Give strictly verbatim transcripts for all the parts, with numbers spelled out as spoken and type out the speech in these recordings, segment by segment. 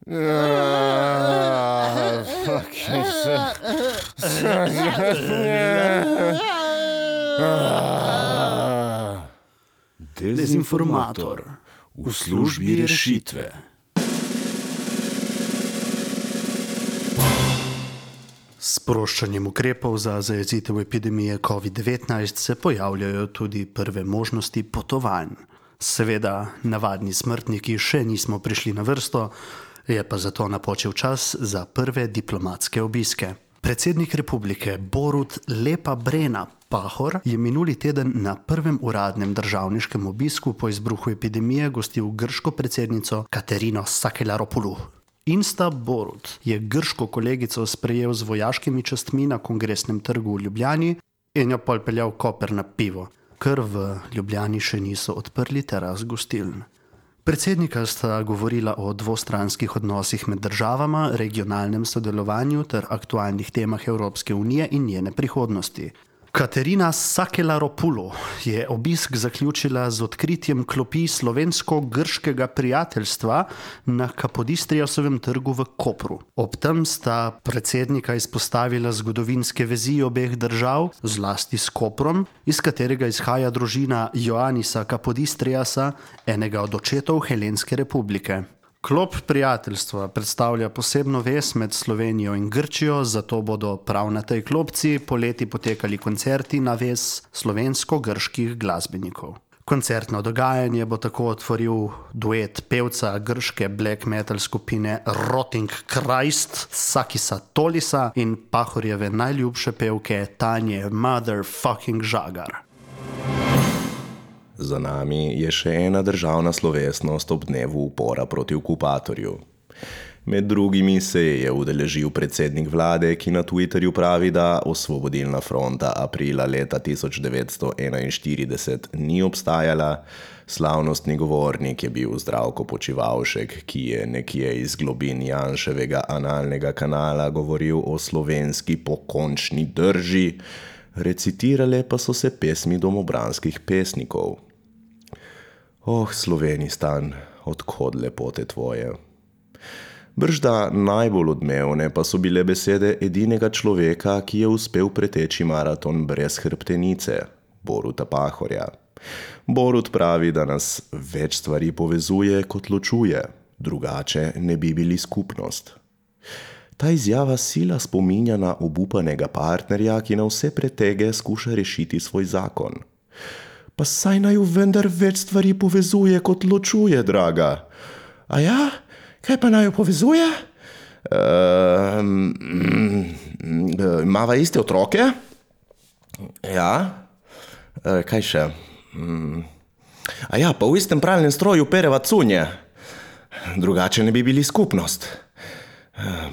Dezinformator v službi rešitve. S sproščanjem ukrepov za zajezitev epidemije covid devetnajst se pojavljajo tudi prve možnosti potovanj. Seveda, navadni smrtniki še nismo prišli na vrsto, je pa zato napočil čas za prve diplomatske obiske. Predsednik republike Borut Lepa Brena Pahor je minuli teden na prvem uradnem državniškem obisku po izbruhu epidemije gostil grško predsednico Katerino Sakelaropoulou. Insta Borut je grško kolegico sprejel z vojaškimi častmi na Kongresnem trgu v Ljubljani in jo pol peljal v Koper na pivo, ker v Ljubljani še niso odprli teras gostiln. Predsednika sta govorila o dvostranskih odnosih med državama, regionalnem sodelovanju ter aktualnih temah Evropske unije in njene prihodnosti. Katerina Sakelaropoulou je obisk zaključila z odkritjem klopi slovensko-grškega prijateljstva na Kapodistriasovem trgu v Kopru. Ob tem sta predsednika izpostavila zgodovinske vezi obeh držav, zlasti s Koprom, iz katerega izhaja družina Ioannisa Kapodistriasa, enega od očetov Helenske republike. Klop prijateljstva predstavlja posebno vez med Slovenijo in Grčijo, zato bodo prav na tej klopci poleti potekali koncerti na vez slovensko-grških glasbenikov. Koncertno dogajanje bo tako otvoril duet pevca grške black metal skupine Rotting Christ, Sakisa Tolisa in Pahorjeve najljubše pevke Tanje Motherfucking Žagar. Za nami je še ena državna slovesnost ob dnevu upora proti okupatorju. Med drugimi se je udeležil predsednik vlade, ki na Twitterju pravi, da Osvobodilna fronta aprila leta tisoč devetsto enainštirideset ni obstajala. Slavnostni govornik je bil Zdravko Počivalšek, ki je nekje iz globin Janševega analnega kanala govoril o slovenski pokončni drži, recitirale pa so se pesmi domobranskih pesnikov. Oh, Slovenistan, odkod lepote tvoje. Bržda najbolj odmevne pa so bile besede edinega človeka, ki je uspel preteči maraton brez hrbtenice, Boruta Pahorja. Borut pravi, da nas več stvari povezuje kot ločuje, drugače ne bi bili skupnost. Ta izjava sila spominja na obupanega partnerja, ki na vse pretege skuša rešiti svoj zakon. Pa saj naju vendar več stvari povezuje kot ločuje, draga. A ja? Kaj pa naju povezuje? Uh, Mava iste otroke? Ja. Uh, kaj še? Um, a ja, pa v istem pralnem stroju pereva cunje. Drugače ne bi bili skupnost. Uh,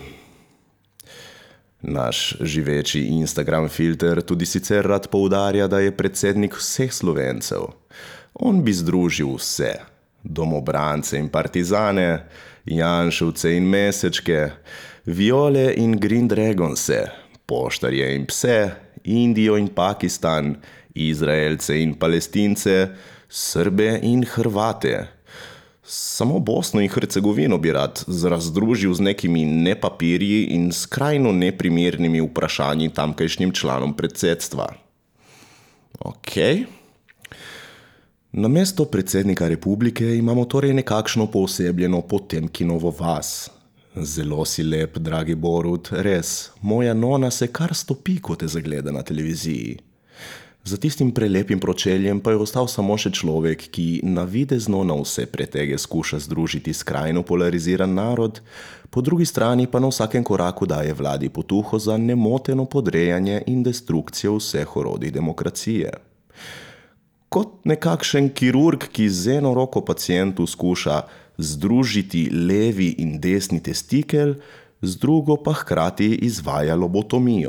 Naš živeči Instagram filter tudi sicer rad poudarja, da je predsednik vseh Slovencev. On bi združil vse, domobrance in partizane, Janševce in Mesečke, Viole in Green Dragonse, poštarje in pse, Indijo in Pakistan, Izraelce in Palestince, Srbe in Hrvate. Samo Bosno in Hercegovino bi rad razdružil z nekimi nepapirji in skrajno neprimernimi vprašanji tamkajšnjim članom predsedstva. Ok. Namesto predsednika republike imamo torej nekakšno poosebljeno Potemkinovo vas. Zelo si lep, dragi Borut, res. Moja nona se kar stopi, ko te zagleda na televiziji. Za tistim prelepim pročeljem pa je ostal samo še človek, ki navidezno na vse pretege skuša združiti skrajno polariziran narod, po drugi strani pa na vsakem koraku daje vladi potuho za nemoteno podrejanje in destrukcijo vseh orodij demokracije. Kot nekakšen kirurg, ki z eno roko pacientu skuša združiti levi in desni testikel, z drugo pa hkrati izvaja lobotomijo.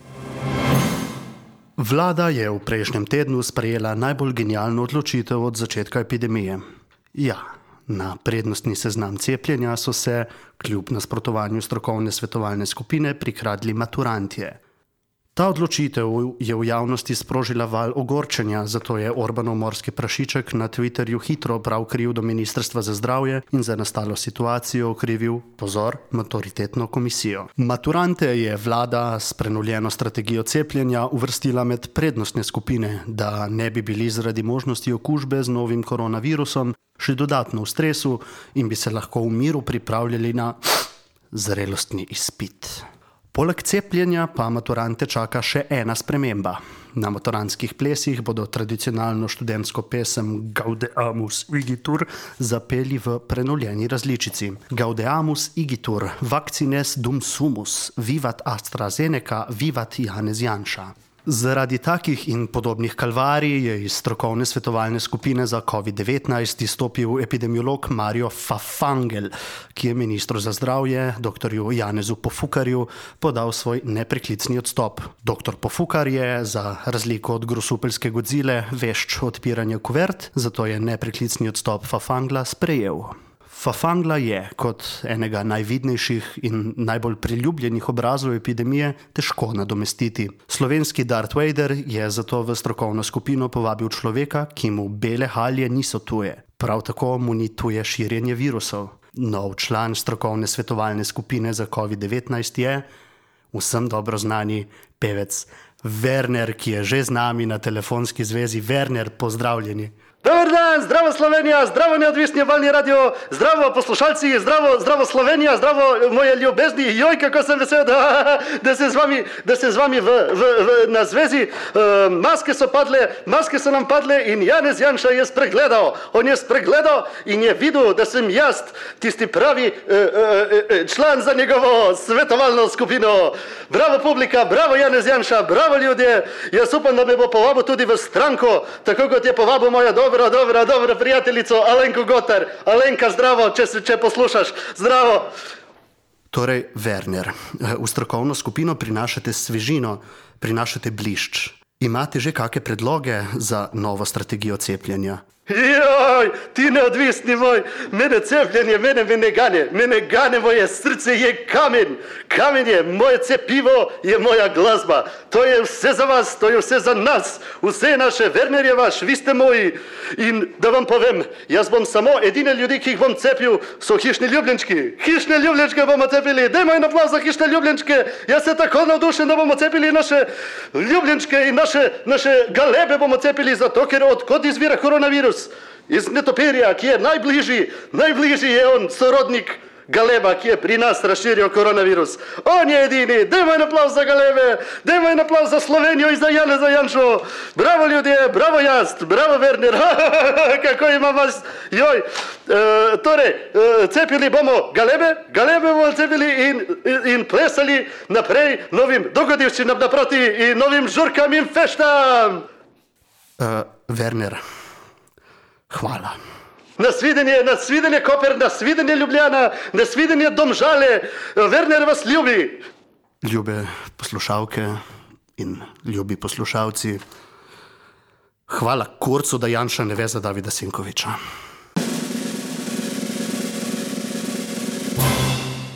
Vlada je v prejšnjem tednu sprejela najbolj genialno odločitev od začetka epidemije. Ja, na prednostni seznam cepljenja so se, kljub nasprotovanju strokovne svetovalne skupine, prikradli maturantje. Ta odločitev je v javnosti sprožila val ogorčenja, zato je Orbanov morski prašiček na Twitterju hitro prav krivdo Ministrstva za zdravje in za nastalo situacijo okrivil, pozor, maturitetno komisijo. Maturante je vlada s prenovljeno strategijo cepljenja uvrstila med prednostne skupine, da ne bi bili zaradi možnosti okužbe z novim koronavirusom še dodatno v stresu in bi se lahko v miru pripravljali na zrelostni izpit. Poleg cepljenja pa maturante čaka še ena sprememba. Na maturantskih plesih bodo tradicionalno študentsko pesem Gaudeamus igitur zapeli v prenovljeni različici. Gaudeamus igitur, vaccines dum sumus, vivat AstraZeneca, vivat Janez Janša. Zaradi takih in podobnih kalvarij je iz strokovne svetovalne skupine za covid devetnajst izstopil epidemiolog Mario Fafangel, ki je ministru za zdravje, doktorju Janezu Pofukarju, podal svoj nepreklicni odstop. Doktor Pofukar je, za razliko od grosupeljske Godzile, vešč odpiranja kuvert, zato je nepreklicni odstop Fafangla sprejel. Fafangla je, kot enega najvidnejših in najbolj priljubljenih obrazov epidemije, težko nadomestiti. Slovenski Darth Vader je zato v strokovno skupino povabil človeka, ki mu bele halje niso tuje. Prav tako mu ni tuje širjenje virusov. Nov član strokovne svetovalne skupine za covid devetnajst je vsem dobro znani pevec Werner, ki je že z nami na telefonski zvezi. Werner, pozdravljeni. Dobar dan, zdravo Slovenija, zdravo neodvisni obalni radio, zdravo poslušalci, zdravo, zdravo Slovenija, zdravo moje ljubezni, joj, kako sem vesel, da, da sem z vami, da sem z vami v, v, v, na zvezi. Uh, maske so padle, maske so nam padle in Janez Janša je spregledal, on je spregledal in je videl, da sem jaz tisti pravi uh, uh, član za njegovo svetovalno skupino. Bravo publika, bravo Janez Janša, bravo ljudje, jaz upam, da me bo povabil tudi v stranko, tako kot je povabil moja dobra Dobro, dobro, dobro, prijateljico Alenko Gotar. Alenka, zdravo, če, če poslušaš, zdravo. Torej, Werner, v strokovno skupino prinašate svežino, prinašate blišč. Imate že kakšne predloge za novo strategijo cepljenja? Joj, ti neodvisni moj, mene cepljenje, mene me ne gane, mene gane moje srce je kamen, kamen je, moje cepivo je moja glasba, to je vse za vas, to je vse za nas, vse naše, Werner je vaš, vi ste moji in da vam povem, jaz bom samo edine ljudi, ki jih bom cepil, so hišni ljubljenčki, hišne ljubljenčke bomo cepili, dajmo en aplauz za hišne ljubljenčke, jaz se tako navdušen, da bomo cepili naše ljubljenčke in naše, naše galebe bomo cepili, zato ker odkot izvira koronavirus. Iz netopirja, ki je najbližji, najbližji je on, sorodnik galeba, ki je pri nas razširil koronavirus. On je edini, dajmo en aplauz za galebe, dajmo en aplauz za Slovenijo in za Janeza Janšo. Bravo ljudje, bravo jaz, bravo Werner, kako ima vas, joj. E, torej, e, cepili bomo galebe, galebe bomo cepili in, in, in plesali naprej novim dogodivščinam naproti in novim žurkam in feštam. Uh, Werner. Hvala. Nasvidenje, nasvidenje Koper, nasvidenje Ljubljana, nasvidenje Domžale. Werner vas ljubi. Ljube poslušalke in ljubi poslušalci. Hvala kurcu, da Janša ne ve za Davida Sinkoviča.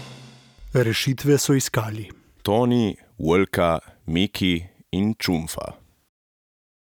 Rešitve so iskali Toni, Volka, Miki in Čumfa.